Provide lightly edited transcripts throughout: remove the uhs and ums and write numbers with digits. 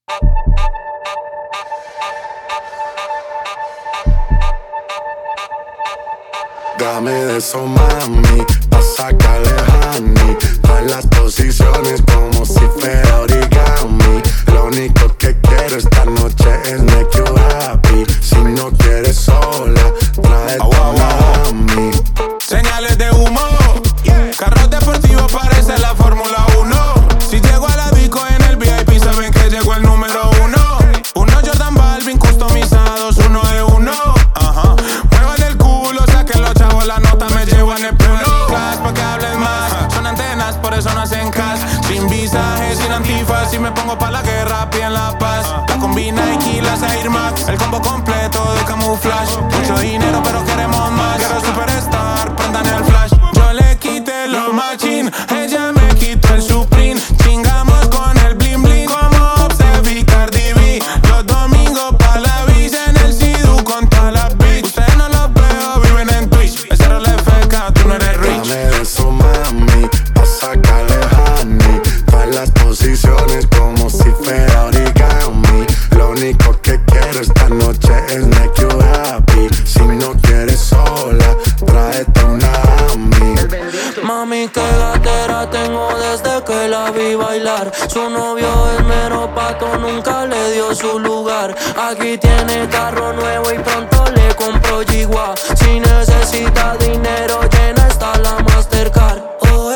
Dame de eso, mami, pa' sacarle honey. Todas las posiciones como si fuera origami. Lo único que quiero esta noche es make you happy. Si no quieres sola, trae a mí. Señales de humo, carros deportivos parece la Fórmula 1. Si llego a la disco en el VIP saben que llegó el número 1. Unos Jordan Balvin customizados, uno de uno. Muevan el culo, saquen los chavos, la nota me llevan el pleno. Class pa' que hables más, son antenas, por eso no hacen cash. Sin visaje, sin antifaz, si me pongo pa' la guerra, piden la paz. La combina Nike, las Air Max, el combo completo de camuflaje. Mucho dinero pero queremos más, quiero superstar, prendan el flash. Yo le quité los machín, ella me quitó el Supreme. Chingamos con el bling bling, como Obsef y Cardi B. Los domingos pa' la bici en el Sidu con todas las bitch. Ustedes no los veo, viven en Twitch. El cero le feca, tú no eres rich. Dame de eso, mami, pa' sacarle honey. Todas las posiciones como si fuera origami. Lo único que quiero esta noche es make you happy. Si no quieres sola, tráete una mí. Mami, qué gatera tengo desde que la vi bailar. Su novio es mero pato, nunca le dio su lugar. Aquí tiene carro nuevo y pronto le compro Yigua. Si necesita dinero, llena está la Mastercard. Oh,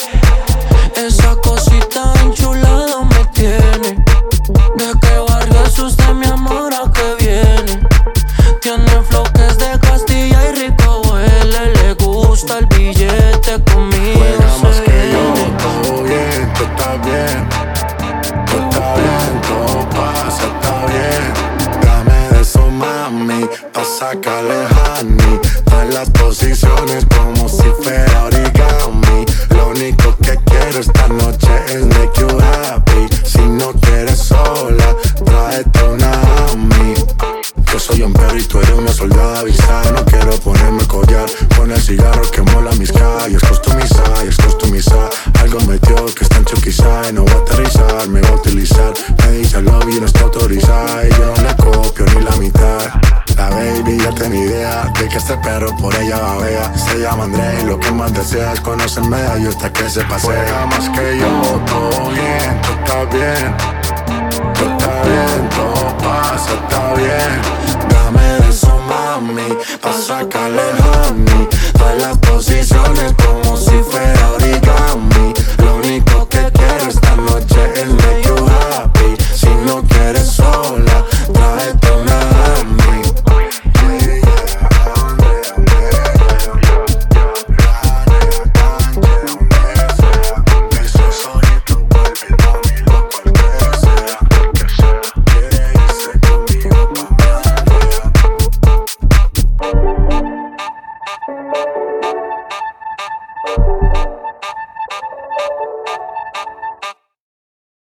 esa cosita enchulada me tiene. ¿De qué barrio es usted, mi amor? ¿A qué viene? Tiene flow que es de Castilla y rico huele. Le gusta el billete, conmigo Juega más se que yo, viene. todo bien, tú estás bien. Tú estás bien, todo pasa, está bien. Dame de eso, mami, pa' sacarle honey. Todas las posiciones como si fuera origami. Lo único que quiero esta noche es make you happy. Si no quieres sola, tráete una mí. Yo soy un perro y tú eres una soldada avisada. No quiero ponerme collar con el cigarro que mola mis calles. Customizar, algo metió que está en Chuquizá. No va a aterrizar, me va a utilizar. Me dice love y no está autorizada. Y yo no le copio ni la mitad. La baby ya tiene idea de que este perro por ella babea. Se llama André y lo que más desea es conocerme a yo hasta que se pasea. Juega más que yo, todo bien, tú estás bien.